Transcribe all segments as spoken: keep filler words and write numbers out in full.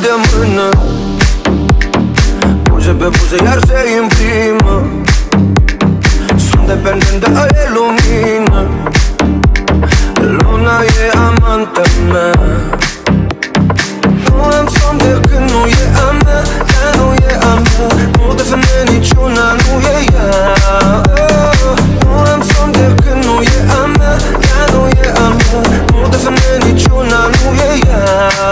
de mână, buze pe buze iar se imprimă. Sunt dependent de aia lumină, luna e amanta mea. Nu am somn de când nu e a mea, ea nu e a mea. Multe femei, niciuna nu e ea. Nu am somn de când nu e a mea, ea nu e a mea. Multe femei, niciuna nu e ea.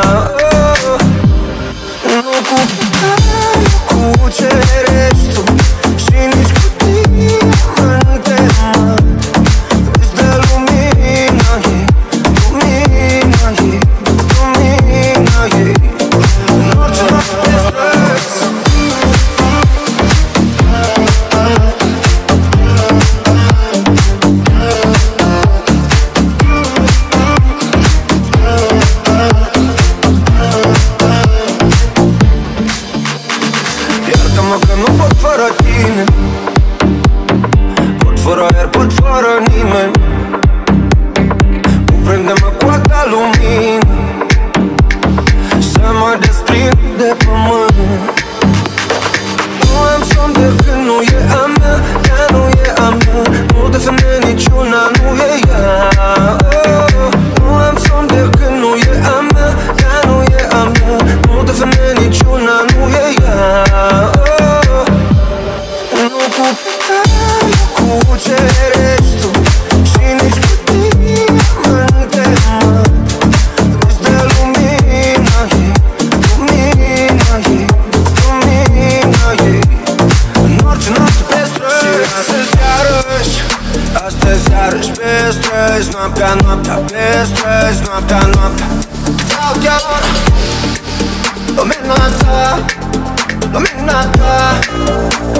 Nu cu nu cu ce ești tu și nici cu diamante mari. Vezi de lumina ei, lumina ei, lumina ei. În orice noapte te străzi. Iartă-mă că nu pot fără tine, pot fără aer, pot fără nimeni. Cuprinde-mă cu a ta lumină, să mă desprind de pământ. Nu am somn de când nu e a mea, ea nu e a mea. Multe femei, niciuna nu e ea. Nu am somn de când nu e a mea, ea nu e a mea. Multe femei, niciuna nu e ea. Nu cu cu ce ești tu și nici cu diamante mari. Vezi de lumina ei, lumina ei, lumina ei. În orice noapte pe străzi. Și astăzi iarăși, astăzi iarăși pe străzi. Noaptea, noaptea pe străzi, noaptea, noaptea. Vreau chiar lumina ta, lumina ta.